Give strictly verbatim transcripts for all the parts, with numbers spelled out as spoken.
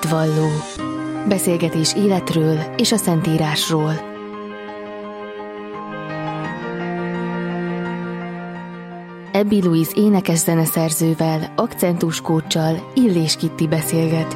Hitvalló. Beszélgetés életről és a Szentírásról. Abby Louise énekes zeneszerzővel, akcentus kóccsal Illés Kitti beszélget.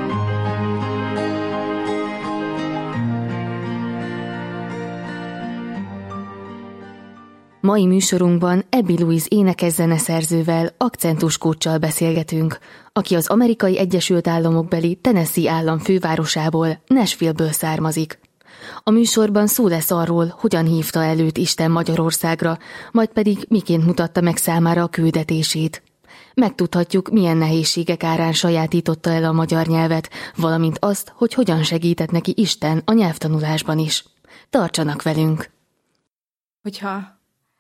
Mai műsorunkban Abby Louise énekes zeneszerzővel, akcentus kóccsal beszélgetünk, aki az Amerikai Egyesült Államokbeli Tennessee állam fővárosából, Nashville-ből származik. A műsorban szó lesz arról, hogyan hívta el őt Isten Magyarországra, majd pedig miként mutatta meg számára a küldetését. Megtudhatjuk, milyen nehézségek árán sajátította el a magyar nyelvet, valamint azt, hogy hogyan segített neki Isten a nyelvtanulásban is. Tartsanak velünk! Hogyha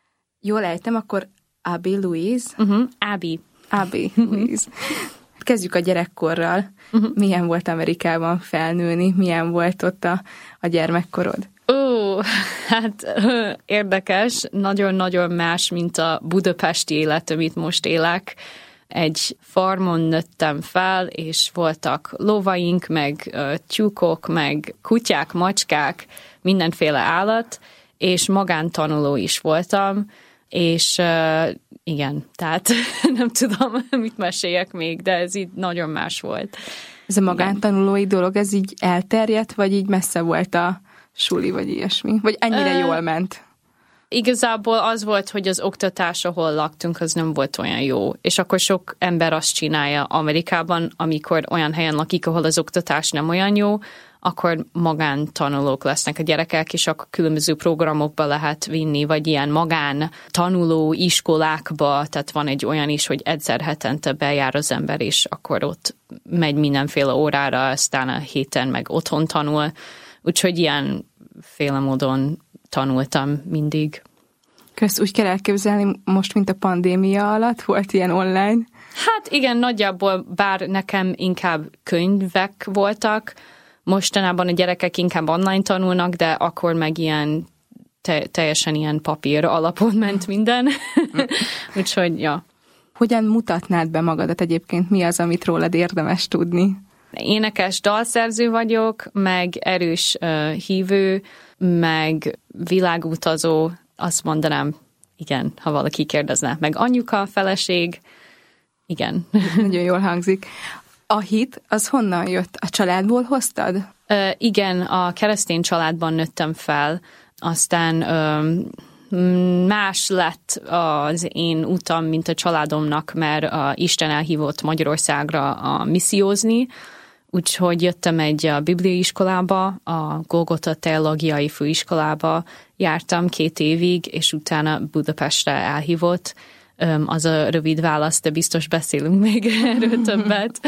jól ejtem, akkor Abby Louise. Uh-huh. Abby. Abby Louise. Kezdjük a gyerekkorral. Uh-huh. Milyen volt Amerikában felnőni? Milyen volt ott a, a gyermekkorod? Ó, hát érdekes. Nagyon-nagyon más, mint a budapesti élet, amit most élek. Egy farmon nőttem fel, és voltak lovaink, meg uh, tyúkok, meg kutyák, macskák, mindenféle állat, és magántanuló is voltam, és uh, igen, tehát nem tudom, mit meséljek még, de ez így nagyon más volt. Ez a magántanulói dolog, ez így elterjedt, vagy így messze volt a suli, vagy ilyesmi? Vagy ennyire uh, jól ment? Igazából az volt, hogy az oktatás, ahol laktunk, az nem volt olyan jó. És akkor sok ember azt csinálja Amerikában, amikor olyan helyen lakik, ahol az oktatás nem olyan jó, akkor magántanulók lesznek a gyerekek, és akkor különböző programokba lehet vinni, vagy ilyen magán tanuló iskolákba, tehát van egy olyan is, hogy egyszer hetente bejár az ember, és akkor ott megy mindenféle órára, aztán a héten meg otthon tanul, úgyhogy ilyen féle módon tanultam mindig. Kösz, úgy kell elképzelni most, mint a pandémia alatt, volt ilyen online? Hát igen, nagyjából, bár nekem inkább könyvek voltak, mostanában a gyerekek inkább online tanulnak, de akkor meg ilyen te- teljesen ilyen papír alapon ment minden. Úgyhogy, ja. Hogyan mutatnád be magadat egyébként? Mi az, amit rólad érdemes tudni? Énekes dalszerző vagyok, meg erős uh, hívő, meg világutazó, azt mondanám, igen, ha valaki kérdezne. Meg anyuka, feleség, igen. Nagyon jól hangzik. A hit, az honnan jött? A családból hoztad? Uh, igen, a keresztény családban nőttem fel, aztán uh, más lett az én utam, mint a családomnak, mert uh, Isten elhívott Magyarországra a missziózni, úgyhogy jöttem egy bibliai iskolába, a Golgota Teológiai Főiskolába, jártam két évig, és utána Budapestre elhívott. Az a rövid válasz, de biztos beszélünk még erről többet.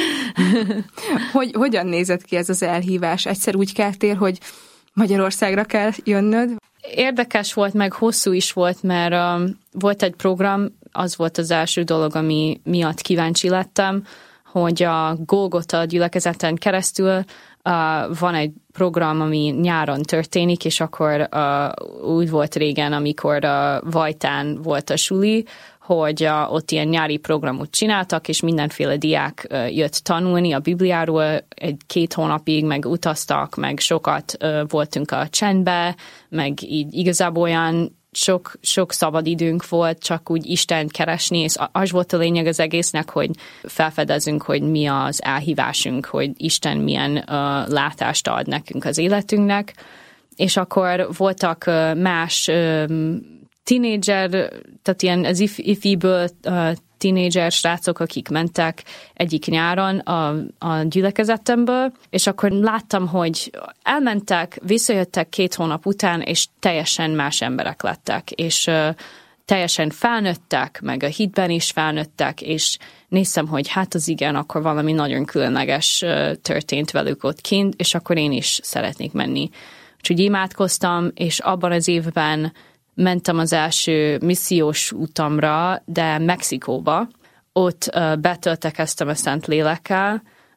Hogy, hogyan nézett ki ez az elhívás? Egyszer úgy keltél, hogy Magyarországra kell jönnöd? Érdekes volt, meg hosszú is volt, mert um, volt egy program, az volt az első dolog, ami miatt kíváncsi lettem, hogy a Golgota gyülekezeten keresztül uh, van egy program, ami nyáron történik, és akkor uh, úgy volt régen, amikor uh, Vajtán volt a suli, hogy uh, ott ilyen nyári programot csináltak, és mindenféle diák uh, jött tanulni a Bibliáról egy-két hónapig, meg utaztak, meg sokat uh, voltunk a csendbe, meg így igazából olyan sok, sok szabad időnk volt, csak úgy Istent keresni, és az volt a lényeg az egésznek, hogy felfedezünk, hogy mi az elhívásunk, hogy Isten milyen uh, látást ad nekünk az életünknek, és akkor voltak uh, más um, tínédzser, tehát ilyen az if- ifiből uh, tínédzser srácok, akik mentek egyik nyáron a, a gyülekezetemből, és akkor láttam, hogy elmentek, visszajöttek két hónap után, és teljesen más emberek lettek, és uh, teljesen felnőttek, meg a hitben is felnőttek, és néztem, hogy hát az igen, akkor valami nagyon különleges uh, történt velük ott kint, és akkor én is szeretnék menni. Úgyhogy imádkoztam, és abban az évben mentem az első missziós utamra, de Mexikóba. Ott uh, betöltekeztem a Szent Lélekkel,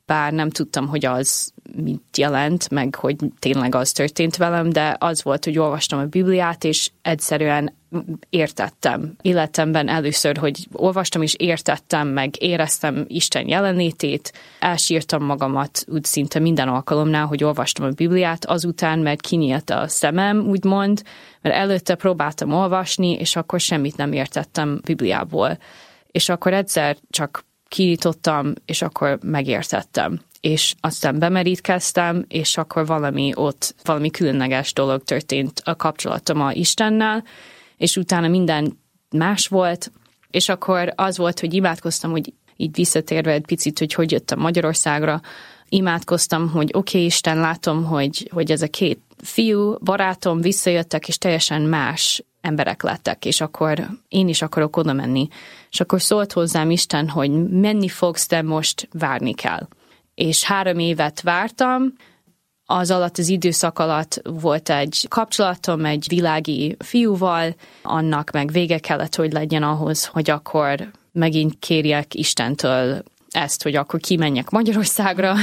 bár nem tudtam, hogy az mit jelent, meg hogy tényleg az történt velem, de az volt, hogy olvastam a Bibliát, és egyszerűen értettem életemben először, hogy olvastam, és értettem, meg éreztem Isten jelenlétét, elsírtam magamat úgy szinte minden alkalomnál, hogy olvastam a Bibliát, azután, mert kinyílt a szemem, úgymond, mert előtte próbáltam olvasni, és akkor semmit nem értettem Bibliából. És akkor egyszer csak kinyitottam, és akkor megértettem. És aztán bemerítkeztem, és akkor valami ott, valami különleges dolog történt a kapcsolatom a Istennel, és utána minden más volt, és akkor az volt, hogy imádkoztam, hogy így visszatérve egy picit, hogy hogy jöttem Magyarországra, imádkoztam, hogy oké, okay, Isten, látom, hogy, hogy ez a két fiú, barátom visszajöttek, és teljesen más emberek lettek, és akkor én is akarok oda menni. És akkor szólt hozzám Isten, hogy menni fogsz, de most várni kell. És három évet vártam, az alatt, az időszak alatt volt egy kapcsolatom egy világi fiúval, annak meg vége kellett, hogy legyen ahhoz, hogy akkor megint kérjek Istentől ezt, hogy akkor kimenjek Magyarországra,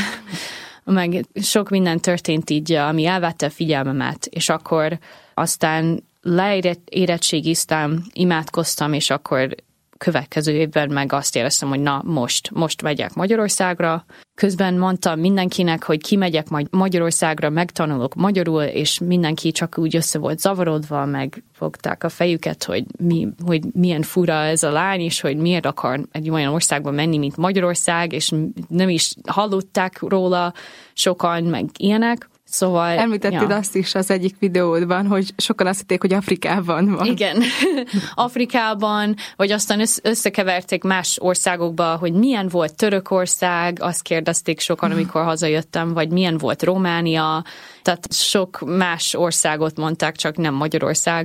meg sok minden történt így, ami elvette a figyelmemet, és akkor aztán leérettségiztem, imádkoztam, és akkor következő évben meg azt éreztem, hogy na, most, most megyek Magyarországra. Közben mondtam mindenkinek, hogy kimegyek majd Magyarországra, megtanulok magyarul, és mindenki csak úgy össze volt zavarodva, megfogták a fejüket, hogy, mi, hogy milyen fura ez a lány, és hogy miért akar egy olyan országba menni, mint Magyarország, és nem is hallották róla sokan, meg ilyenek. Szóval, említetted ja. azt is az egyik videódban, hogy sokan azt hitték, hogy Afrikában van. Igen, Afrikában, vagy aztán összekeverték más országokba, hogy milyen volt Törökország, azt kérdezték sokan, amikor hazajöttem, vagy milyen volt Románia, tehát sok más országot mondták, csak nem Magyarország.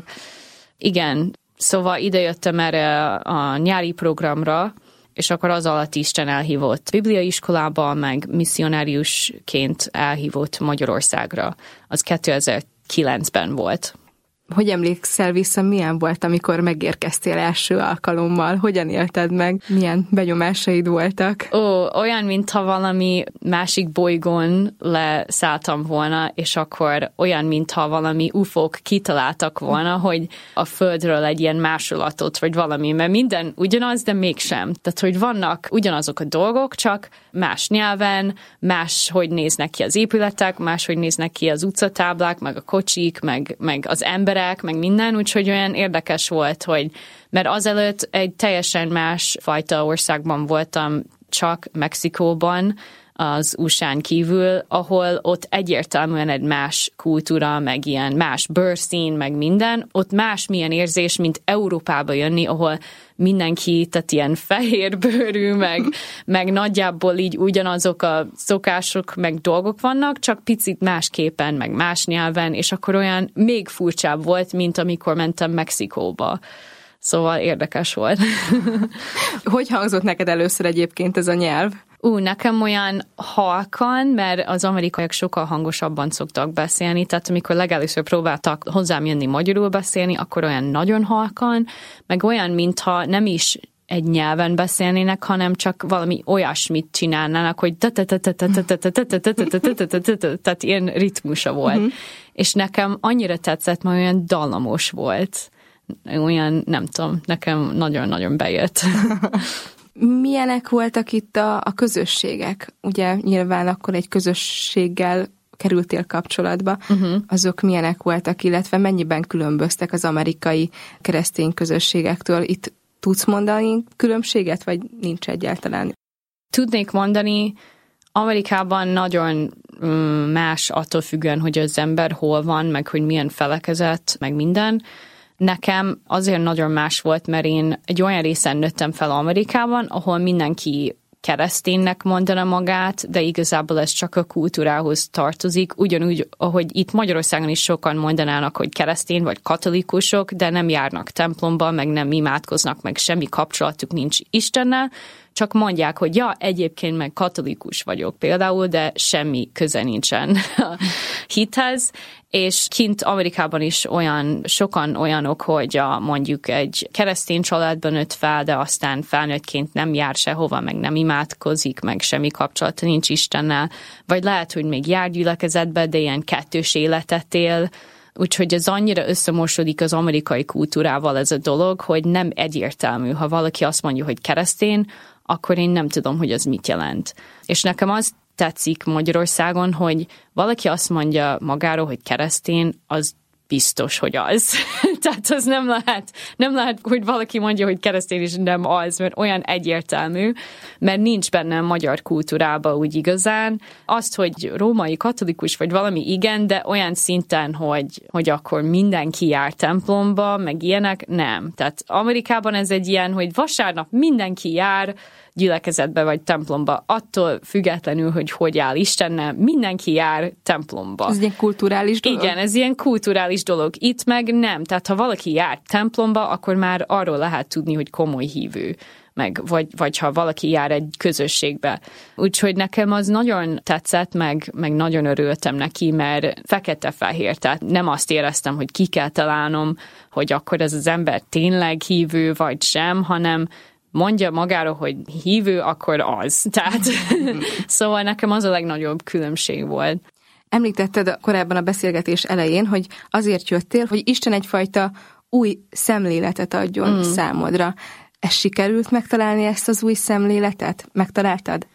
Igen, szóval idejöttem erre a nyári programra, és akkor az alatt Isten elhívott bibliaiskolába, meg misszionáriusként elhívott Magyarországra. Az kétezer-kilencben volt. Hogy emlékszel vissza, milyen volt, amikor megérkeztél első alkalommal? Hogyan élted meg? Milyen benyomásaid voltak? Ó, olyan, mintha valami másik bolygón leszálltam volna, és akkor olyan, mintha valami ufók kitaláltak volna, hogy a Földről egy ilyen másolatot, vagy valami, mert minden ugyanaz, de mégsem. Tehát, hogy vannak ugyanazok a dolgok, csak más nyelven, más, hogy néznek ki az épületek, más, hogy néznek ki az utcatáblák, meg a kocsik, meg, meg az ember, meg minden, úgyhogy olyan érdekes volt, hogy mert azelőtt egy teljesen más fajta országban voltam, csak Mexikóban, az u es á-n kívül, ahol ott egyértelműen egy más kultúra, meg ilyen más bőrszín, meg minden, ott más milyen érzés, mint Európába jönni, ahol mindenki, tehát ilyen fehérbőrű, meg, meg nagyjából így ugyanazok a szokások, meg dolgok vannak, csak picit másképpen, meg más nyelven, és akkor olyan még furcsább volt, mint amikor mentem Mexikóba. Szóval érdekes volt. Hogy hangzott neked először egyébként ez a nyelv? Ú, nekem olyan halkan, mert az amerikaiak sokkal hangosabban szoktak beszélni, tehát amikor legelőször próbáltak hozzám jönni magyarul beszélni, akkor olyan nagyon halkan, meg olyan, mintha nem is egy nyelven beszélnének, hanem csak valami olyasmit csinálnának, hogy tehát ilyen ritmusa volt. És nekem annyira tetszett, mert olyan dallamos volt. Olyan, nem tudom, nekem nagyon-nagyon bejött. Milyenek voltak itt a, a közösségek? Ugye nyilván akkor egy közösséggel kerültél kapcsolatba. Uh-huh. Azok milyenek voltak, illetve mennyiben különböztek az amerikai keresztény közösségektől? Itt tudsz mondani különbséget, vagy nincs egyáltalán? Tudnék mondani, Amerikában nagyon más attól függően, hogy az ember hol van, meg hogy milyen felekezet, meg minden. Nekem azért nagyon más volt, mert én egy olyan részen nőttem fel Amerikában, ahol mindenki kereszténynek mondana magát, de igazából ez csak a kultúrához tartozik, ugyanúgy, ahogy itt Magyarországon is sokan mondanának, hogy keresztény vagy katolikusok, de nem járnak templomba, meg nem imádkoznak, meg semmi kapcsolatuk nincs Istennel, csak mondják, hogy ja, egyébként meg katolikus vagyok például, de semmi köze nincsen a hithez, és kint Amerikában is olyan, sokan olyanok, hogy a, mondjuk egy keresztény családban nőtt fel, de aztán felnőttként nem jár sehova, meg nem imádkozik, meg semmi kapcsolata nincs Istennel, vagy lehet, hogy még jár gyülekezetbe, de ilyen kettős életet él. Úgyhogy ez annyira összemosodik az amerikai kultúrával ez a dolog, hogy nem egyértelmű. Ha valaki azt mondja, hogy keresztény, akkor én nem tudom, hogy az mit jelent. És nekem az tetszik Magyarországon, hogy valaki azt mondja magáról, hogy keresztény, az biztos, hogy az. Tehát az nem lehet, nem lehet, hogy valaki mondja, hogy keresztény, és nem az, mert olyan egyértelmű, mert nincs benne a magyar kultúrában úgy igazán. Azt, hogy római katolikus, vagy valami igen, de olyan szinten, hogy, hogy akkor mindenki jár templomba, meg ilyenek, nem. Tehát Amerikában ez egy ilyen, hogy vasárnap mindenki jár gyülekezetbe vagy templomba, attól függetlenül, hogy hogy áll Istennel, mindenki jár templomba. Ez ilyen kulturális dolog? Igen, ez ilyen kulturális dolog. Itt meg nem. Tehát ha valaki jár templomba, akkor már arról lehet tudni, hogy komoly hívő. Meg, vagy, vagy ha valaki jár egy közösségbe. Úgyhogy nekem az nagyon tetszett, meg, meg nagyon örültem neki, mert fekete-fehér, tehát nem azt éreztem, hogy ki kell találnom, hogy akkor ez az ember tényleg hívő, vagy sem, hanem mondja magáról, hogy hívő, akkor az. Tehát, szóval nekem az a legnagyobb különbség volt. Említetted korábban a beszélgetés elején, hogy azért jöttél, hogy Isten egyfajta új szemléletet adjon mm. számodra. Ez sikerült megtalálni, ezt az új szemléletet? Megtaláltad?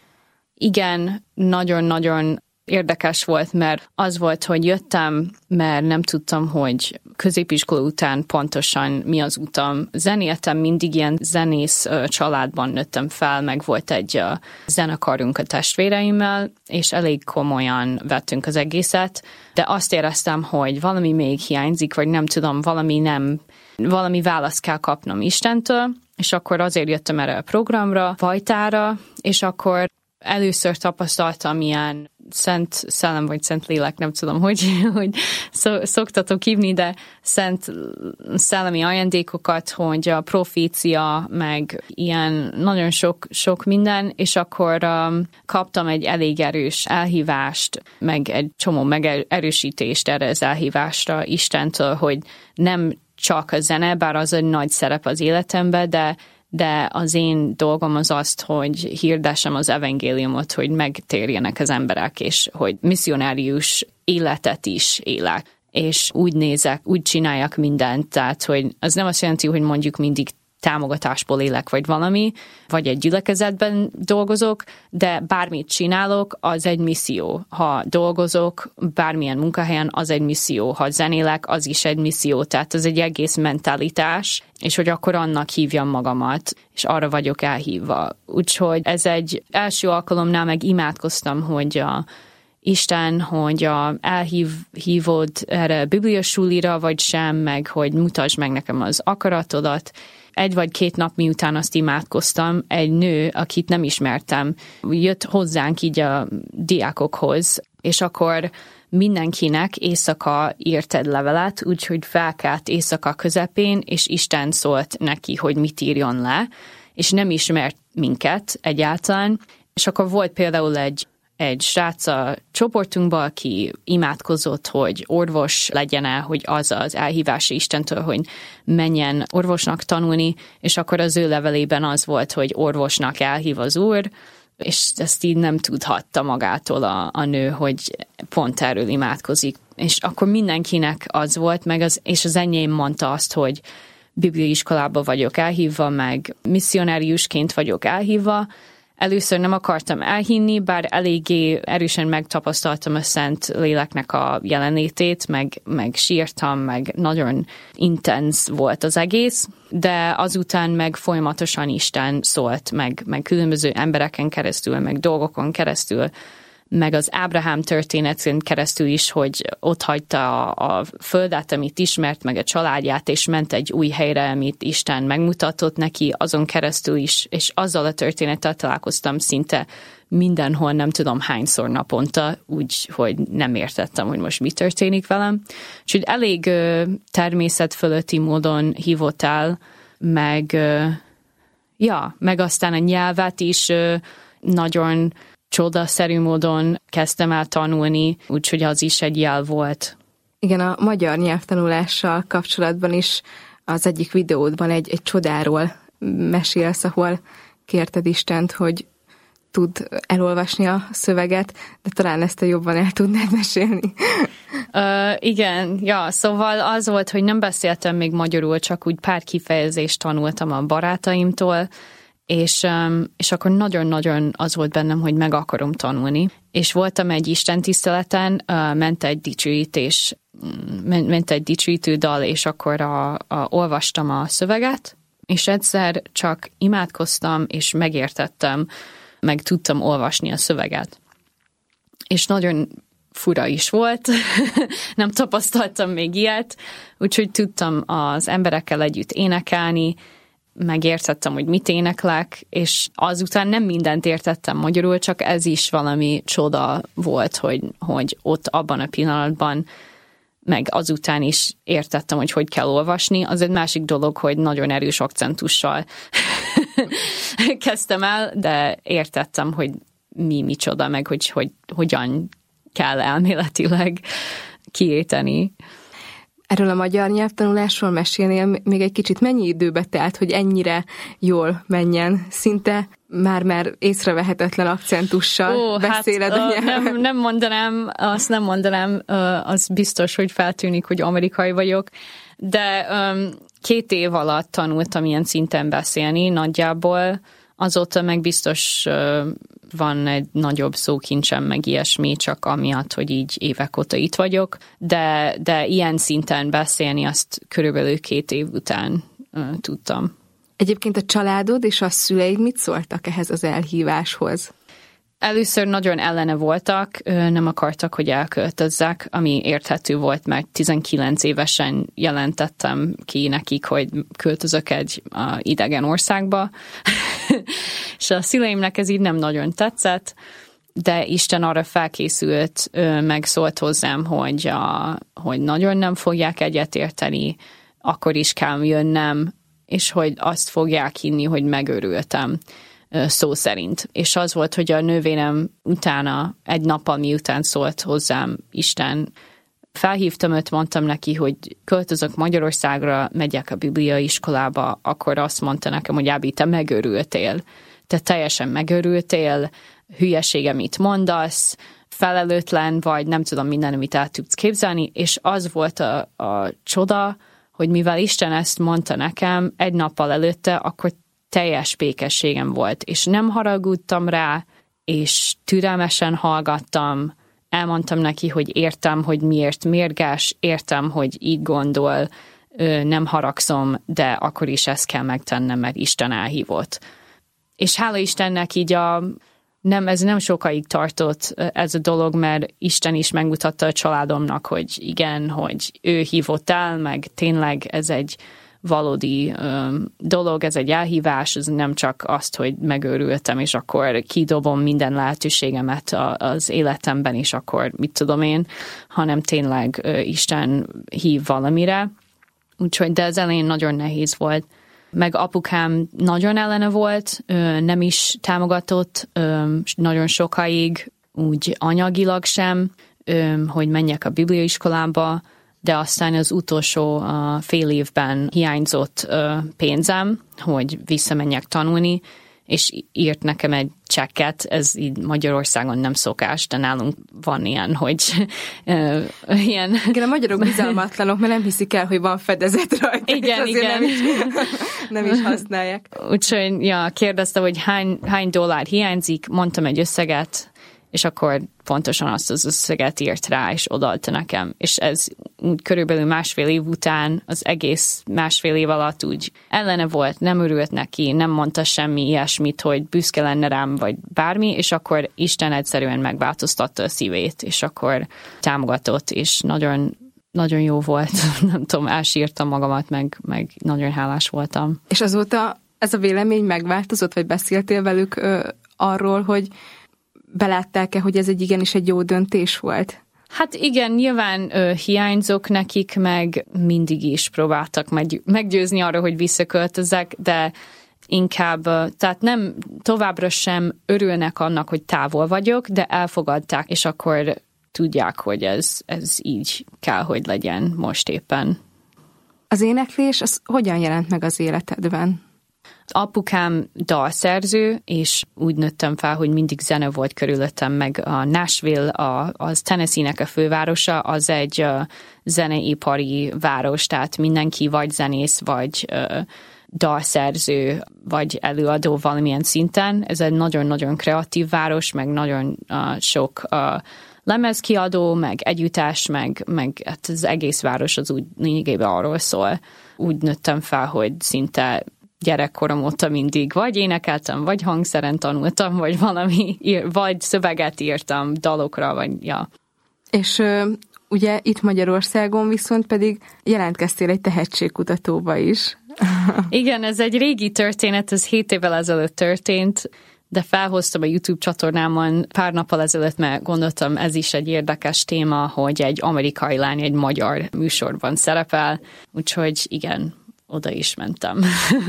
Igen, nagyon-nagyon érdekes volt, mert az volt, hogy jöttem, mert nem tudtam, hogy középiskola után pontosan mi az utam. Zenéltem, mindig ilyen zenész családban nőttem fel, meg volt egy zenekarunk a testvéreimmel, és elég komolyan vettünk az egészet, de azt éreztem, hogy valami még hiányzik, vagy nem tudom, valami nem, valami választ kell kapnom Istentől, és akkor azért jöttem erre a programra, Vajtára, és akkor először tapasztaltam ilyen szent szellem, vagy szent lélek, nem tudom, hogy, hogy szoktatok hívni, de szent szellemi ajándékokat, hogy a profécia, meg ilyen nagyon sok, sok minden, és akkor um, kaptam egy elég erős elhívást, meg egy csomó megerősítést erre az elhívásra Istentől, hogy nem csak a zene, bár az egy nagy szerep az életemben, de de az én dolgom az azt, hogy hirdessem az evangéliumot, hogy megtérjenek az emberek, és hogy misszionárius életet is élek. És úgy nézek, úgy csináljak mindent, tehát hogy az nem azt jelenti, hogy mondjuk mindig támogatásból élek, vagy valami, vagy egy gyülekezetben dolgozok, de bármit csinálok, az egy misszió. Ha dolgozok bármilyen munkahelyen, az egy misszió. Ha zenélek, az is egy misszió. Tehát ez egy egész mentalitás, és hogy akkor annak hívjam magamat, és arra vagyok elhívva. Úgyhogy ez egy első alkalomnál meg imádkoztam, hogy a Isten, hogy a, elhívod erre bibliasulira, vagy sem, meg hogy mutasd meg nekem az akaratodat. Egy vagy két nap miután azt imádkoztam, egy nő, akit nem ismertem, jött hozzánk így a diákokhoz, és akkor mindenkinek éjszaka írt egy levelet, úgyhogy felkelt éjszaka közepén, és Isten szólt neki, hogy mit írjon le, és nem ismert minket egyáltalán, és akkor volt például egy egy srác a csoportunkban, aki imádkozott, hogy orvos legyen el, hogy az az elhívása Istentől, hogy menjen orvosnak tanulni, és akkor az ő levelében az volt, hogy orvosnak elhív az Úr, és ezt így nem tudhatta magától a, a nő, hogy pont erről imádkozik. És akkor mindenkinek az volt, meg az, és az enyém mondta azt, hogy bibliaiskolába vagyok elhívva, meg misszionáriusként vagyok elhívva. Először nem akartam elhinni, bár eléggé erősen megtapasztaltam a Szent Léleknek a jelenlétét, meg, meg sírtam, meg nagyon intenz volt az egész, de azután meg folyamatosan Isten szólt, meg, meg különböző embereken keresztül, meg dolgokon keresztül, meg az Ábrahám történetén keresztül is, hogy ott hagyta a, a földet, amit ismert, meg a családját, és ment egy új helyre, amit Isten megmutatott neki, azon keresztül is, és azzal a történettel találkoztam szinte mindenhol, nem tudom hányszor naponta, úgy, hogy nem értettem, hogy most mi történik velem. Úgyhogy elég ö, természet fölötti módon hívott el, meg, ö, ja, meg aztán a nyelvet is ö, nagyon csodaszerű módon kezdtem el tanulni, úgyhogy az is egy jel volt. Igen, a magyar nyelvtanulással kapcsolatban is az egyik videódban egy, egy csodáról mesélsz, ahol kérted Istent, hogy tud elolvasni a szöveget, de talán ezt te jobban el tudnád mesélni. Uh, igen, ja, szóval az volt, hogy nem beszéltem még magyarul, csak úgy pár kifejezést tanultam a barátaimtól, és, um, és akkor nagyon-nagyon az volt bennem, hogy meg akarom tanulni. És voltam egy istentiszteleten, uh, ment egy dicsőítés, ment, ment egy dicsőítő dal, és akkor a, a, olvastam a szöveget, és egyszer csak imádkoztam, és megértettem, meg tudtam olvasni a szöveget. És nagyon fura is volt, nem tapasztaltam még ilyet, úgyhogy tudtam az emberekkel együtt énekelni, megértettem, hogy mit éneklek, és azután nem mindent értettem magyarul, csak ez is valami csoda volt, hogy, hogy ott abban a pillanatban, meg azután is értettem, hogy hogy kell olvasni. Az egy másik dolog, hogy nagyon erős akcentussal kezdtem el, de értettem, hogy mi micsoda, meg hogy, hogy hogyan kell elméletileg kiejteni. Erről a magyar nyelvtanulásról mesélnél még egy kicsit, mennyi időbe telt, hogy ennyire jól menjen? Szinte már-már észrevehetetlen akcentussal Ó, beszéled hát, a nyelven. Nem, nem mondanám, azt nem mondanám, az biztos, hogy feltűnik, hogy amerikai vagyok, de um, két év alatt tanultam ilyen szinten beszélni nagyjából, azóta meg biztos uh, van egy nagyobb szókincsem, meg ilyesmi, csak amiatt, hogy így évek óta itt vagyok, de, de ilyen szinten beszélni azt körülbelül két év után uh, tudtam. Egyébként a családod és a szüleid mit szóltak ehhez az elhíváshoz? Először nagyon ellene voltak, nem akartak, hogy elköltözzek, ami érthető volt, mert tizenkilenc évesen jelentettem ki nekik, hogy költözök egy idegen országba, és a szüleimnek ez így nem nagyon tetszett, de Isten arra felkészült, meg szólt hozzám, hogy, a, hogy nagyon nem fogják egyetérteni, akkor is kell jönnem, és hogy azt fogják hinni, hogy megőrültem szó szerint. És az volt, hogy a nővérem utána, egy nappal miután szólt hozzám Isten, felhívtam őt, mondtam neki, hogy költözök Magyarországra, megyek a bibliai iskolába, akkor azt mondta nekem, hogy Ábi, te megőrültél. Te teljesen megőrültél, hülyeség, amit mondasz, felelőtlen vagy, nem tudom minden, amit el tudsz képzelni, és az volt a, a csoda, hogy mivel Isten ezt mondta nekem egy nappal előtte, akkor teljes békességem volt, és nem haragudtam rá, és türelmesen hallgattam, elmondtam neki, hogy értem, hogy miért mérges, értem, hogy így gondol, nem haragszom, de akkor is ezt kell megtennem, mert Isten elhívott. És hála Istennek így a, nem, ez nem sokáig tartott ez a dolog, mert Isten is megmutatta a családomnak, hogy igen, hogy ő hívott el, meg tényleg ez egy valódi um, dolog, ez egy elhívás, ez nem csak azt, hogy megőrültem, és akkor kidobom minden lehetőségemet a, az életemben, és akkor mit tudom én, hanem tényleg uh, Isten hív valamire. Úgyhogy, de ez elején nagyon nehéz volt. Meg apukám nagyon ellene volt, uh, nem is támogatott, um, nagyon sokáig, úgy anyagilag sem, um, hogy menjek a bibliaiskolába, de aztán az utolsó uh, fél évben hiányzott uh, pénzem, hogy visszamenjek tanulni, és írt nekem egy csekket, ez így Magyarországon nem szokás, de nálunk van ilyen, hogy uh, ilyen... Igen, a magyarok bizalmatlanok, mert nem hiszik el, hogy van fedezet rajta. Igen, igen. Nem is, nem is használják. Úgyhogy ja, kérdezte, hogy hány, hány dollár hiányzik, mondtam egy összeget, és akkor pontosan azt az összeget írt rá, és odaadta nekem. És ez úgy körülbelül másfél év után, az egész másfél év alatt úgy ellene volt, nem örült neki, nem mondta semmi ilyesmit, hogy büszke lenne rám, vagy bármi, és akkor Isten egyszerűen megváltoztatta a szívét, és akkor támogatott, és nagyon, nagyon jó volt. Nem tudom, elsírtam magamat, meg, meg nagyon hálás voltam. És azóta ez a vélemény megváltozott, vagy beszéltél velük ö, arról, hogy belátták-e, hogy ez egy igenis egy jó döntés volt? Hát igen, nyilván ö, hiányzok nekik, meg mindig is próbáltak megy- meggyőzni arra, hogy visszaköltözzek, de inkább, tehát nem továbbra sem örülnek annak, hogy távol vagyok, de elfogadták, és akkor tudják, hogy ez, ez így kell, hogy legyen most éppen. Az éneklés, az hogyan jelent meg az életedben? Apukám dalszerző, és úgy nőttem fel, hogy mindig zene volt körülöttem, meg a Nashville, a, az Tennessee-nek a fővárosa, az egy uh, zeneipari város, tehát mindenki vagy zenész, vagy uh, dalszerző, vagy előadó valamilyen szinten. Ez egy nagyon-nagyon kreatív város, meg nagyon uh, sok uh, lemezkiadó, meg együttes, meg, meg hát az egész város az úgy lényegében arról szól. Úgy nőttem fel, hogy szinte gyerekkorom óta mindig vagy énekeltem, vagy hangszeren tanultam, vagy valami, vagy szöveget írtam dalokra, vagy ja. És ö, ugye itt Magyarországon viszont pedig jelentkeztél egy tehetségkutatóba is. Igen, ez egy régi történet, ez hét évvel ezelőtt történt, de felhoztam a YouTube csatornámon pár nappal ezelőtt, mert gondoltam, ez is egy érdekes téma, hogy egy amerikai lány egy magyar műsorban szerepel, úgyhogy igen, oda is mentem.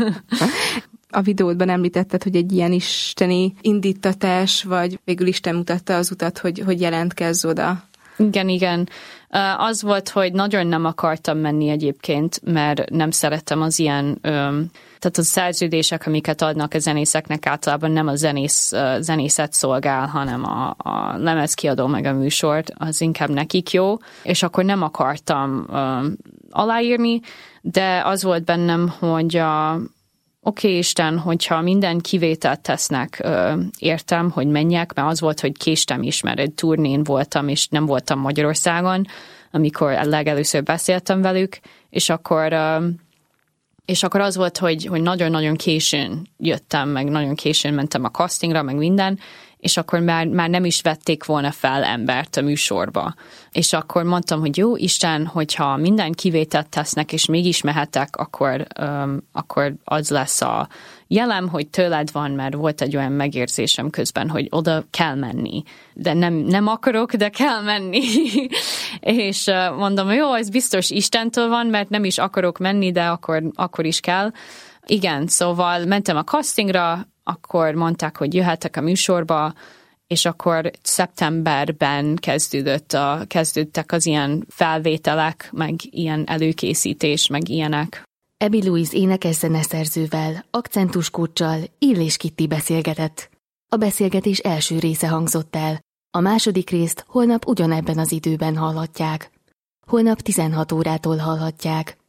A videódban említetted, hogy egy ilyen isteni indítatás, vagy végül Isten mutatta az utat, hogy, hogy jelentkezz oda. Igen, igen. Az volt, hogy nagyon nem akartam menni egyébként, mert nem szerettem az ilyen, tehát a szerződések, amiket adnak a zenészeknek általában nem a zenész, zenészet szolgál, hanem a, a lemezkiadó meg a műsort, az inkább nekik jó, és akkor nem akartam aláírni, de az volt bennem, hogy a oké, okay, Isten, hogyha minden kivételt tesznek, ö, értem, hogy menjek, mert az volt, hogy késtem is, mert egy turnén voltam, és nem voltam Magyarországon, amikor legelőször beszéltem velük, és akkor, ö, és akkor az volt, hogy, hogy nagyon-nagyon későn jöttem, meg nagyon későn mentem a castingra, meg minden, és akkor már, már nem is vették volna fel embert a műsorba. És akkor mondtam, hogy jó Isten, hogyha minden kivételt tesznek, és mégis mehetek, akkor, um, akkor az lesz a jelem, hogy tőled van, mert volt egy olyan megérzésem közben, hogy oda kell menni. De nem, nem akarok, de kell menni. És uh, mondom, jó, ez biztos Istentől van, mert nem is akarok menni, de akkor, akkor is kell. Igen, szóval mentem a castingra, akkor mondták, hogy jöhetek a műsorba, és akkor szeptemberben kezdődött a, kezdődtek az ilyen felvételek, meg ilyen előkészítés, meg ilyenek. Abby Louise énekes zeneszerzővel, akcentuskóccsal, Illés Kitti beszélgetett. A beszélgetés első része hangzott el. A második részt holnap ugyanebben az időben hallhatják. Holnap tizenhat órától hallhatják.